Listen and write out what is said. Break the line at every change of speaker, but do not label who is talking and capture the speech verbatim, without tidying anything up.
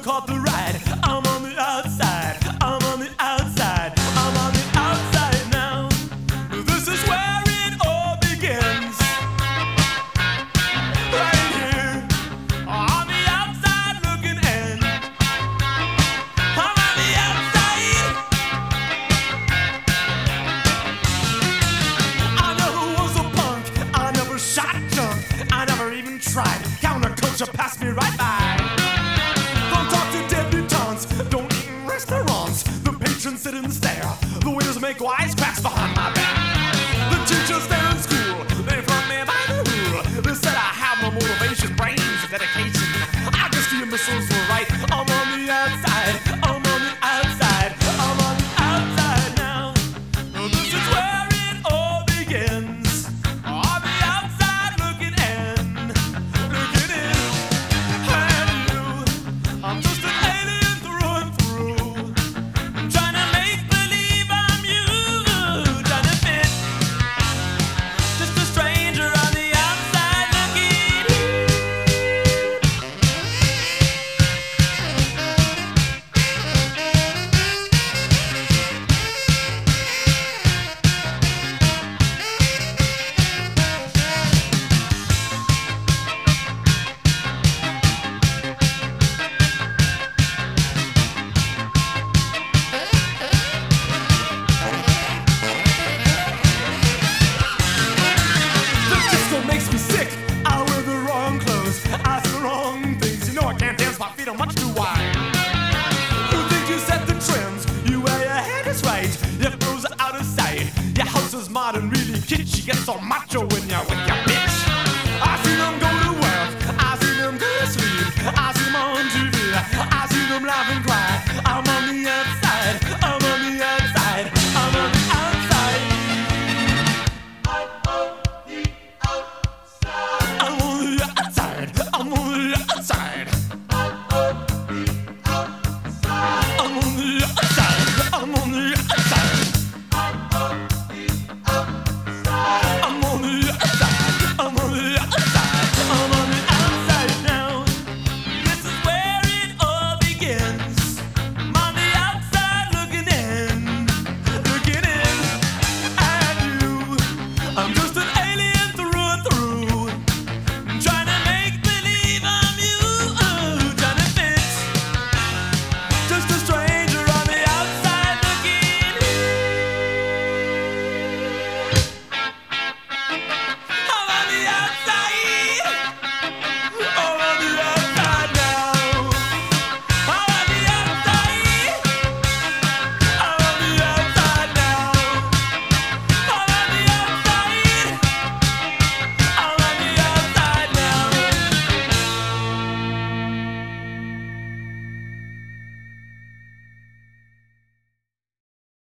caught the ride. I'm on the outside. I'm on the outside. I'm on the outside now. This is where it all begins. Right here, on the outside looking in. I'm on the outside. I never was a punk. I never shot junk. I never even tried. Counterculture passed me right by. Don't talk to debutantes. Don't eat in restaurants. The patrons sit and stare. The waiters make wisecracks behind my back. The teachers there in school, they front me by the rule. They said I have no motivation, brains, and dedication. I guess the imbeciles were right. I'm on the outside. I'm on the outside. I'm on the outside now. This is where it all begins. On the outside looking in. Looking in. And you, I'm just an alien through and through. I'm trying to make believe I'm you. Trying to fit. Just a stranger on the outside looking in. The disco makes me sick. I wear the wrong clothes. I ask the wrong things. You know I can't dance. My feet are much too